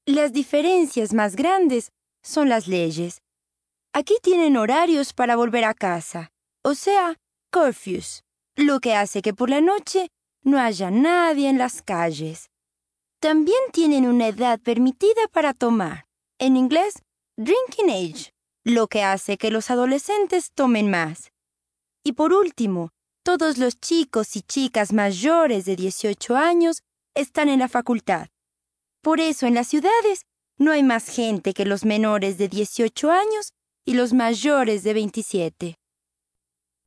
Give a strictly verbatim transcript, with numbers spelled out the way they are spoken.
Las diferencias más grandes son las leyes. Aquí tienen horarios para volver a casa, o sea, curfews, lo que hace que por la noche no haya nadie en las calles. También tienen una edad permitida para tomar, en inglés, drinking age, lo que hace que los adolescentes tomen más. Y por último, todos los chicos y chicas mayores de dieciocho años están en la facultad. Por eso en las ciudades no hay más gente que los menores de dieciocho años y los mayores de veintisiete.